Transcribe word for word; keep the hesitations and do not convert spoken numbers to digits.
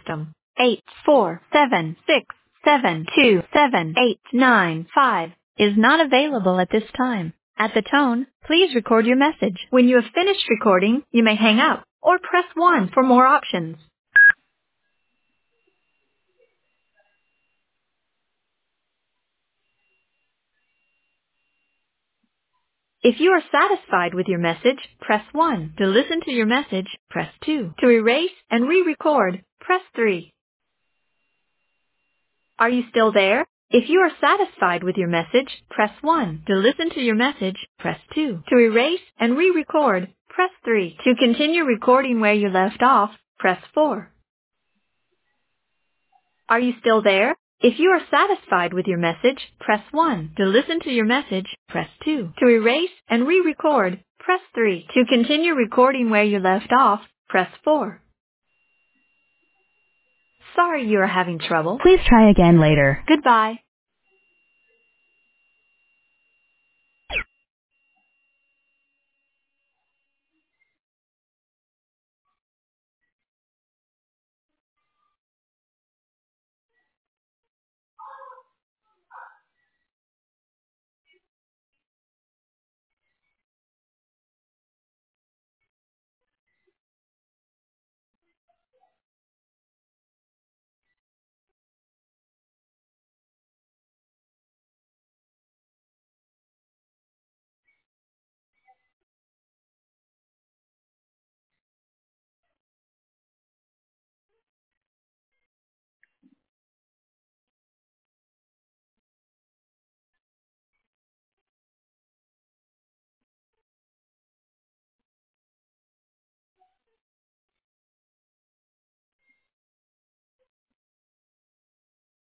system. eight four seven six seven two seven eight nine five is not available at this time. At the tone, please record your message. When you have finished recording, you may hang up or press one for more options. If you are satisfied with your message, press one. To listen to your message, press two. To erase and re-record, press three. Are you still there? If you are satisfied with your message, press one. To listen to your message, press two. To erase and re-record, press three. To continue recording where you left off, press four. Are you still there? If you are satisfied with your message, press one. To listen to your message, press two. To erase and re-record, press three. To continue recording where you left off, press four. Sorry you are having trouble. Please try again later. Goodbye.